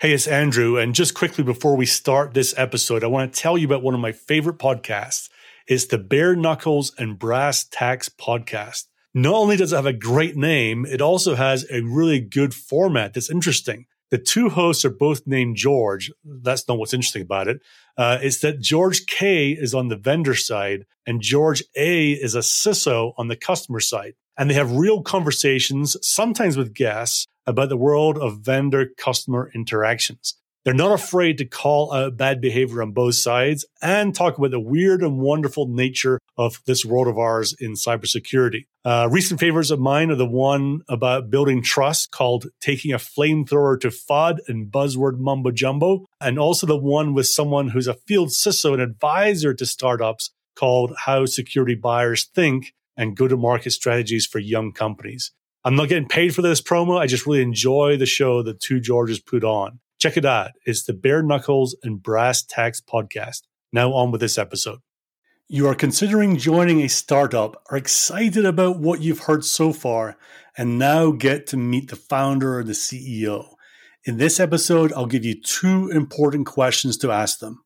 Hey, it's Andrew. And just quickly before we start this episode, I want to tell you about one of my favorite podcasts. It's the Bare Knuckles and Brass Tacks podcast. Not only does it have a great name, it also has a really good format that's interesting. The two hosts are both named George. That's not what's interesting about it. It's that George K is on the vendor side and George A is a CISO on the customer side. And they have real conversations, sometimes with guests, about the world of vendor-customer interactions. They're not afraid to call out bad behavior on both sides and talk about the weird and wonderful nature of this world of ours in cybersecurity. Recent favorites of mine are the one about building trust called Taking a Flamethrower to FUD and Buzzword Mumbo Jumbo, and also the one with someone who's a field CISO and advisor to startups called How Security Buyers Think and Go-to-Market Strategies for Young Companies. I'm not getting paid for this promo. I just really enjoy the show the two Georges put on. Check it out. It's the Bare Knuckles and Brass Tacks podcast. Now on with this episode. You are considering joining a startup, are excited about what you've heard so far, and now get to meet the founder or the CEO. In this episode, I'll give you two important questions to ask them.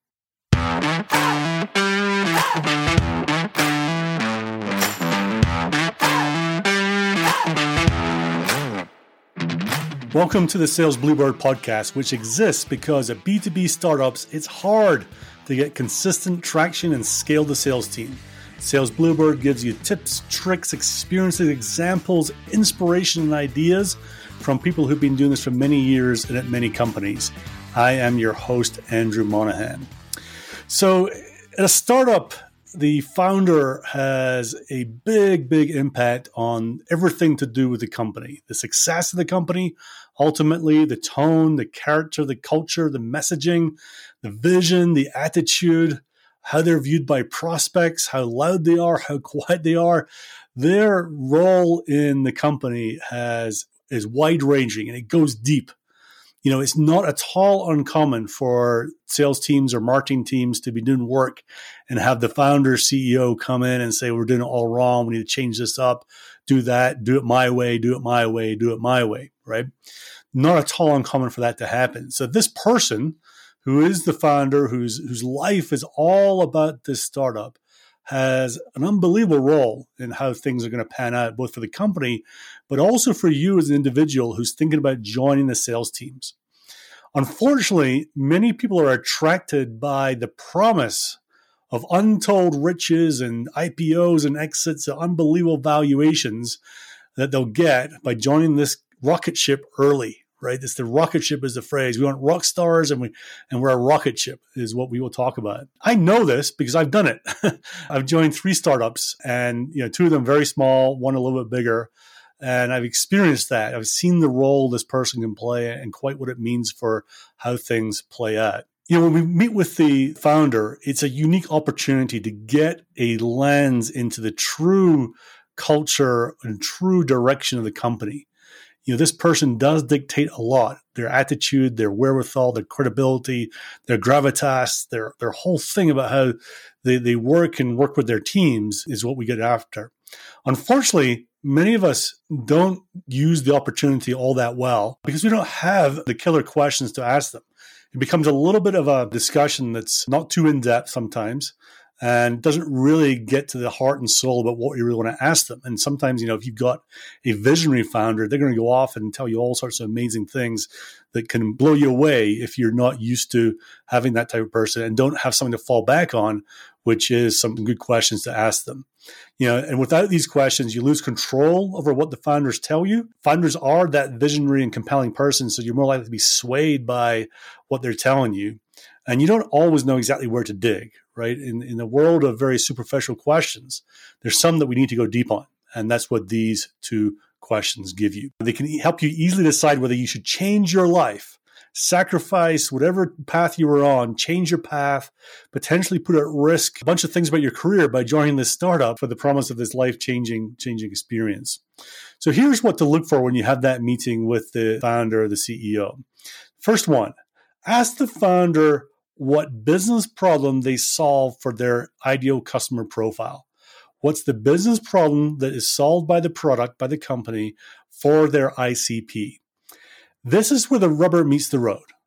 Welcome to the Sales Bluebird podcast, which exists because at B2B startups, it's hard to get consistent traction and scale the sales team. Sales Bluebird gives you tips, tricks, experiences, examples, inspiration, and ideas from people who've been doing this for many years and at many companies. I am your host, Andrew Monahan. So at a startup, the founder has a big impact on everything to do with the company, the success of the company, ultimately the tone, the character, the culture, the messaging, the vision, the attitude, how they're viewed by prospects, how loud they are, how quiet they are. Their role in the company is wide-ranging and it goes deep. You know, it's not at all uncommon for sales teams or marketing teams to be doing work and have the founder, CEO come in and say, we're doing it all wrong. We need to change this up, do that, do it my way, do it my way, do it my way, right? Not at all uncommon for that to happen. So this person who is the founder, whose life is all about this startup, has an unbelievable role in how things are going to pan out, both for the company, but also for you as an individual who's thinking about joining the sales teams. Unfortunately, many people are attracted by the promise of untold riches and IPOs and exits at unbelievable valuations that they'll get by joining this rocket ship early. Right? It's the rocket ship is the phrase. We want rock stars and we're a rocket ship is what we will talk about. I know this because I've done it. I've joined 3 startups and 2 of them very small, one a little bit bigger. And I've experienced that. I've seen the role this person can play and quite what it means for how things play out. When we meet with the founder, it's a unique opportunity to get a lens into the true culture and true direction of the company. This person does dictate a lot. Their attitude, their wherewithal, their credibility, their gravitas, their whole thing about how they work and work with their teams is what we get after. Unfortunately, many of us don't use the opportunity all that well because we don't have the killer questions to ask them. It becomes a little bit of a discussion that's not too in-depth sometimes and doesn't really get to the heart and soul about what you really want to ask them. And sometimes, if you've got a visionary founder, they're going to go off and tell you all sorts of amazing things that can blow you away if you're not used to having that type of person and don't have something to fall back on, which is some good questions to ask them. And without these questions, you lose control over what the founders tell you. Founders are that visionary and compelling person, so you're more likely to be swayed by what they're telling you. And you don't always know exactly where to dig, right? In the world of very superficial questions, there's some that we need to go deep on. And that's what these 2 questions give you. They can help you easily decide whether you should change your life, sacrifice whatever path you were on, change your path, potentially put at risk a bunch of things about your career by joining this startup for the promise of this life-changing experience. So here's what to look for when you have that meeting with the founder or the CEO. First one, ask the founder what business problem they solve for their ideal customer profile. What's the business problem that is solved by the product, by the company, for their ICP? This is where the rubber meets the road,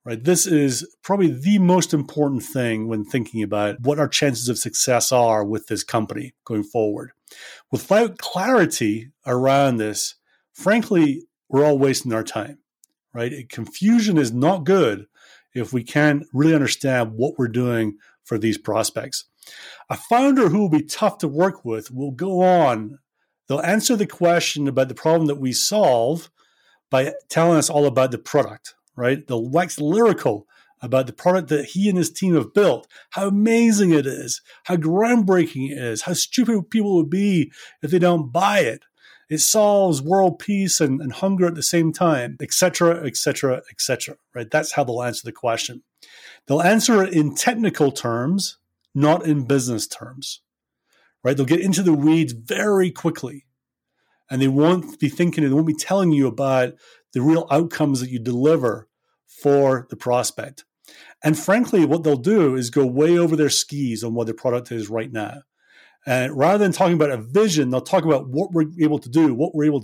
right? This is probably the most important thing when thinking about what our chances of success are with this company going forward. Without clarity around this, frankly, we're all wasting our time, right? Confusion is not good if we can't really understand what we're doing for these prospects. A founder who will be tough to work with will go on. They'll answer the question about the problem that we solve by telling us all about the product, right? They'll wax lyrical about the product that he and his team have built, how amazing it is, how groundbreaking it is, how stupid people would be if they don't buy it. It solves world peace and hunger at the same time, etc., etc., etc., right? That's how they'll answer the question. They'll answer it in technical terms, not in business terms, right? They'll get into the weeds very quickly, and they won't be telling you about the real outcomes that you deliver for the prospect. And frankly, what they'll do is go way over their skis on what the product is right now. And rather than talking about a vision, they'll talk about what we're able to do,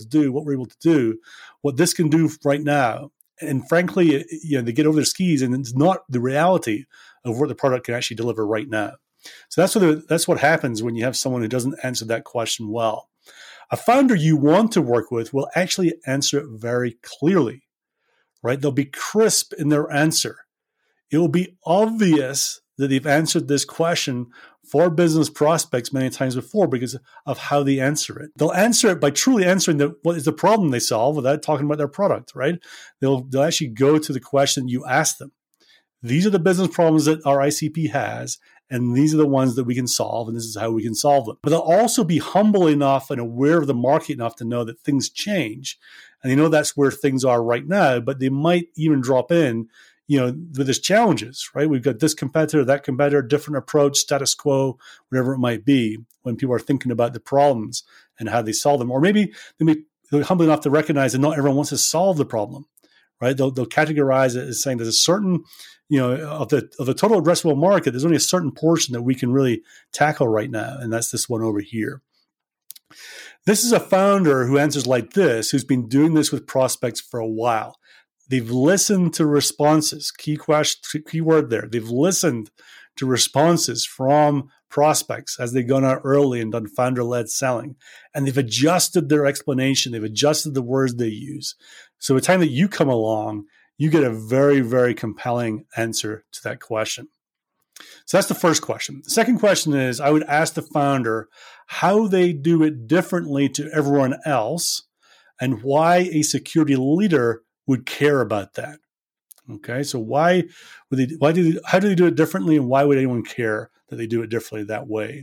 what this can do right now. And frankly, they get over their skis, and it's not the reality of what the product can actually deliver right now. So that's what happens when you have someone who doesn't answer that question well. A founder you want to work with will actually answer it very clearly, right? They'll be crisp in their answer. It will be obvious that they've answered this question for business prospects many times before because of how they answer it. They'll answer it by truly answering what is the problem they solve without talking about their product, right? They'll actually go to the question you ask them. These are the business problems that our ICP has, and these are the ones that we can solve, and this is how we can solve them. But they'll also be humble enough and aware of the market enough to know that things change, and they know that's where things are right now, but they might even drop in with its challenges, right? We've got this competitor, that competitor, different approach, status quo, whatever it might be, when people are thinking about the problems and how they solve them. Or maybe they're humble enough to recognize that not everyone wants to solve the problem, right? They'll categorize it as saying there's a certain, of the total addressable market, there's only a certain portion that we can really tackle right now, and that's this one over here. This is a founder who answers like this, who's been doing this with prospects for a while. They've listened to responses. Key word there. They've listened to responses from prospects as they've gone out early and done founder-led selling. And they've adjusted their explanation. They've adjusted the words they use. So by the time that you come along, you get a very, very compelling answer to that question. So that's the first question. The second question is, I would ask the founder how they do it differently to everyone else and why a security leader would care about that. Okay, so how do they do it differently, and why would anyone care that they do it differently that way?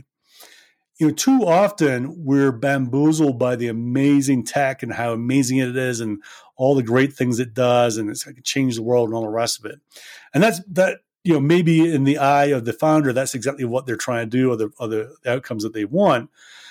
Too often we're bamboozled by the amazing tech and how amazing it is and all the great things it does, and it's going to change the world and all the rest of it. And that maybe in the eye of the founder, that's exactly what they're trying to do, or the outcomes that they want.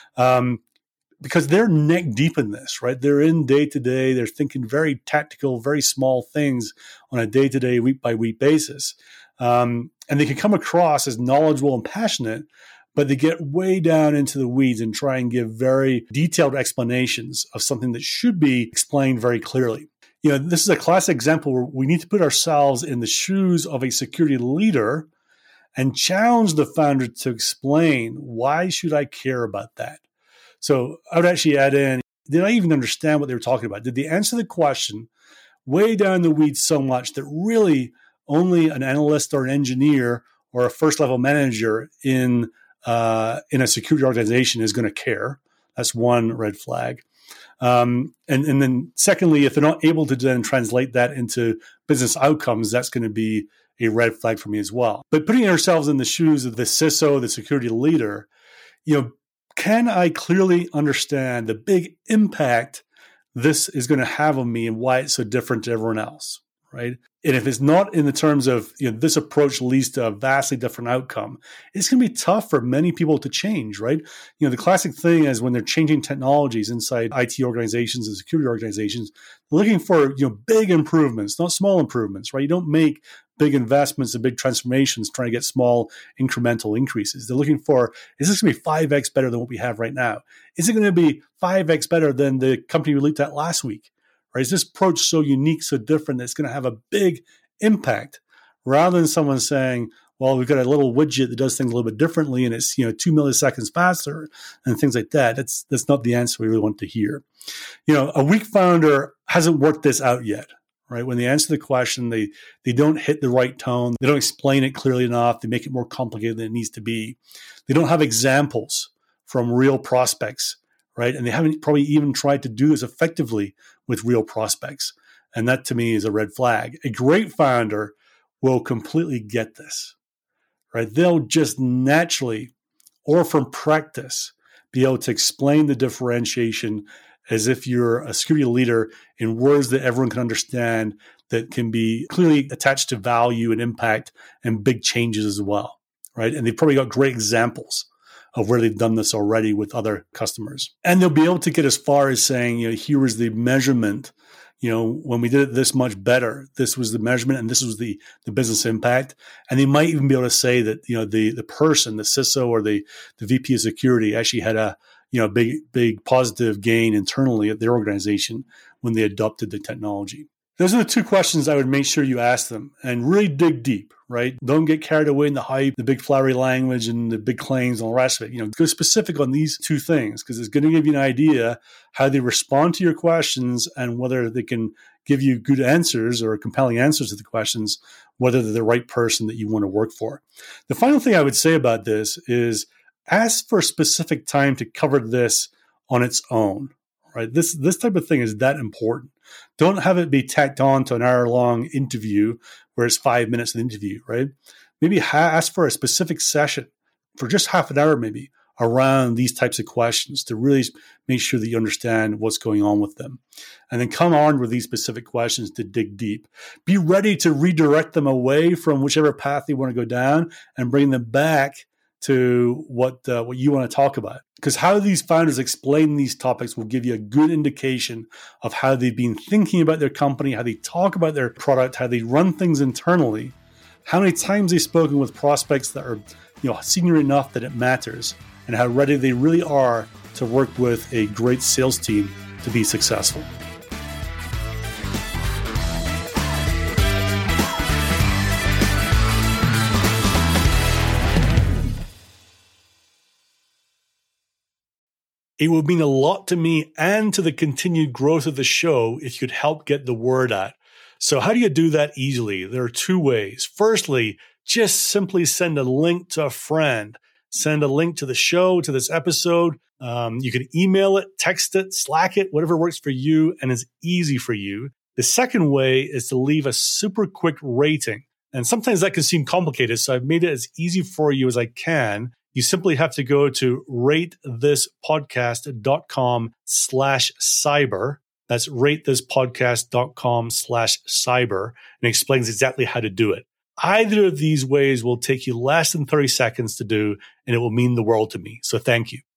Because they're neck deep in this, right? They're in day-to-day. They're thinking very tactical, very small things on a day-to-day, week-by-week basis. And they can come across as knowledgeable and passionate, but they get way down into the weeds and try and give very detailed explanations of something that should be explained very clearly. This is a classic example where we need to put ourselves in the shoes of a security leader and challenge the founder to explain, why should I care about that? So I would actually add in, did I even understand what they were talking about? Did they answer the question way down the weeds so much that really only an analyst or an engineer or a first-level manager in a security organization is going to care? That's one red flag. And then secondly, if they're not able to then translate that into business outcomes, that's going to be a red flag for me as well. But putting ourselves in the shoes of the CISO, the security leader, can I clearly understand the big impact this is going to have on me and why it's so different to everyone else, right? And if it's not in the terms of, this approach leads to a vastly different outcome, it's going to be tough for many people to change, right? The classic thing is when they're changing technologies inside IT organizations and security organizations, they're looking for, big improvements, not small improvements, right? You don't make big investments and big transformations trying to get small incremental increases. They're looking for, is this going to be 5x better than what we have right now? Is it going to be 5x better than the company we looked at last week? Right? Is this approach so unique, so different that it's going to have a big impact, rather than someone saying, well, we've got a little widget that does things a little bit differently and it's 2 milliseconds faster and things like that. That's not the answer we really want to hear. A weak founder hasn't worked this out yet, right? When they answer the question, they don't hit the right tone. They don't explain it clearly enough. They make it more complicated than it needs to be. They don't have examples from real prospects, right? And they haven't probably even tried to do this effectively with real prospects. And that to me is a red flag. A great founder will completely get this, right? They'll just naturally, or from practice, be able to explain the differentiation as if you're a security leader in words that everyone can understand, that can be clearly attached to value and impact and big changes as well, right? And they've probably got great examples of where they've done this already with other customers. And they'll be able to get as far as saying, here is the measurement. When we did it this much better, this was the measurement and this was the business impact. And they might even be able to say that, the person, the CISO or the VP of security actually had a big positive gain internally at their organization when they adopted the technology. Those are the two questions I would make sure you ask them and really dig deep, right? Don't get carried away in the hype, the big flowery language and the big claims and all the rest of it. Go specific on these two things because it's going to give you an idea how they respond to your questions and whether they can give you good answers or compelling answers to the questions, whether they're the right person that you want to work for. The final thing I would say about this is ask for a specific time to cover this on its own, right? This type of thing is that important. Don't have it be tacked on to an hour-long interview where it's 5 minutes of the interview, right? Maybe ask for a specific session for just half an hour maybe around these types of questions to really make sure that you understand what's going on with them. And then come on with these specific questions to dig deep. Be ready to redirect them away from whichever path you want to go down and bring them back to what you want to talk about. Because how these founders explain these topics will give you a good indication of how they've been thinking about their company, how they talk about their product, how they run things internally, how many times they've spoken with prospects that are senior enough that it matters, and how ready they really are to work with a great sales team to be successful. It would mean a lot to me and to the continued growth of the show if you could help get the word out. So how do you do that easily? There are two ways. Firstly, just simply send a link to a friend. Send a link to the show, to this episode. You can email it, text it, Slack it, whatever works for you and is easy for you. The second way is to leave a super quick rating. And sometimes that can seem complicated, so I've made it as easy for you as I can. You simply have to go to ratethispodcast.com/cyber. That's ratethispodcast.com/cyber, and explains exactly how to do it. Either of these ways will take you less than 30 seconds to do, and it will mean the world to me. So thank you.